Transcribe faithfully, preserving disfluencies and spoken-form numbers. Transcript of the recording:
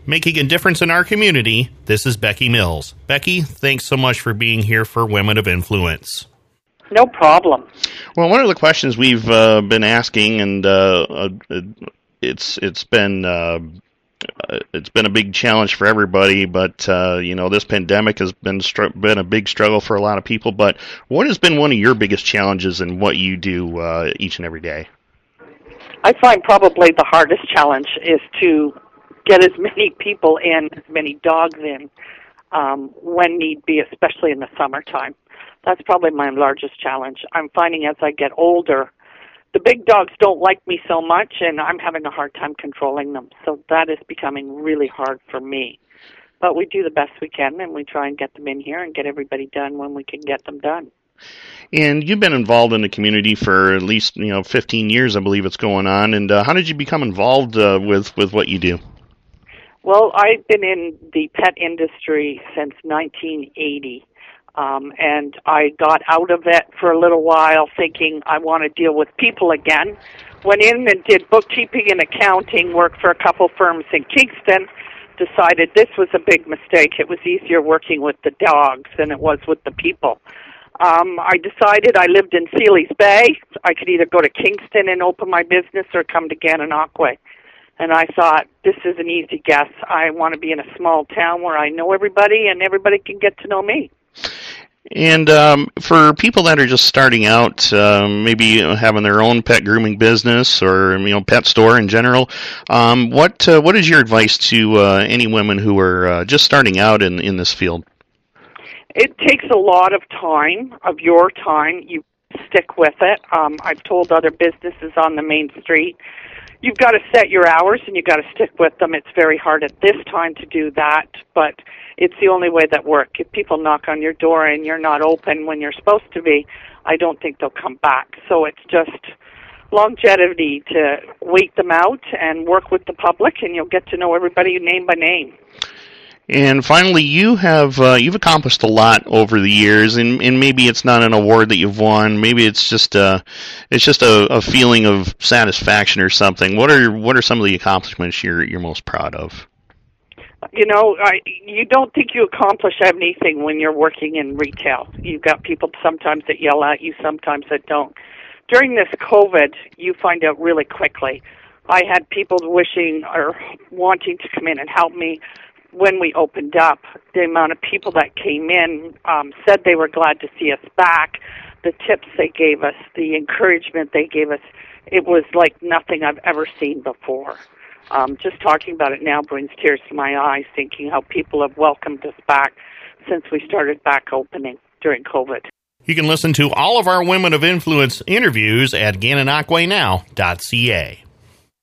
Making a difference in our community, this is Becky Mills. Becky, thanks so much for being here for Women of Influence. No problem. Well, one of the questions we've uh, been asking, and uh, uh, it's it's been uh, it's been a big challenge for everybody, but uh, you know, this pandemic has been str- been a big struggle for a lot of people. But what has been one of your biggest challenges in what you do uh, each and every day? I find probably the hardest challenge is to get as many people in, as many dogs in, um, when need be, especially in the summertime. That's probably my largest challenge. I'm finding as I get older, the big dogs don't like me so much, and I'm having a hard time controlling them. So that is becoming really hard for me. But we do the best we can, and we try and get them in here and get everybody done when we can get them done. And you've been involved in the community for at least, you know, fifteen years, I believe it's going on. And uh, how did you become involved uh, with, with what you do? Well, I've been in the pet industry since nineteen eighty. Um, and I got out of it for a little while thinking I want to deal with people again. Went in and did bookkeeping and accounting, worked for a couple firms in Kingston, decided this was a big mistake. It was easier working with the dogs than it was with the people. Um, I decided I lived in Sealy's Bay. I could either go to Kingston and open my business or come to Gananoque. And I thought, this is an easy guess. I want to be in a small town where I know everybody and everybody can get to know me. And um, for people that are just starting out, um, maybe having their own pet grooming business or you know pet store in general, um, what uh, what is your advice to uh, any women who are uh, just starting out in, in this field? It takes a lot of time, of your time. You stick with it. Um, I've told other businesses on the main street, you've got to set your hours and you've got to stick with them. It's very hard at this time to do that, but it's the only way that works. If people knock on your door and you're not open when you're supposed to be, I don't think they'll come back. So it's just longevity to wait them out and work with the public, and you'll get to know everybody name by name. And finally, you have uh, you've accomplished a lot over the years, and, and maybe it's not an award that you've won. Maybe it's just a it's just a, a feeling of satisfaction or something. What are what are some of the accomplishments you're you're most proud of? You know, I, you don't think you accomplish anything when you're working in retail. You've got people sometimes that yell at you, sometimes that don't. During this COVID, you find out really quickly. I had people wishing or wanting to come in and help me. When we opened up, the amount of people that came in um, said they were glad to see us back. The tips they gave us, the encouragement they gave us, it was like nothing I've ever seen before. Um, just talking about it now brings tears to my eyes, thinking how people have welcomed us back since we started back opening during COVID. You can listen to all of our Women of Influence interviews at Gananoque Now dot C A.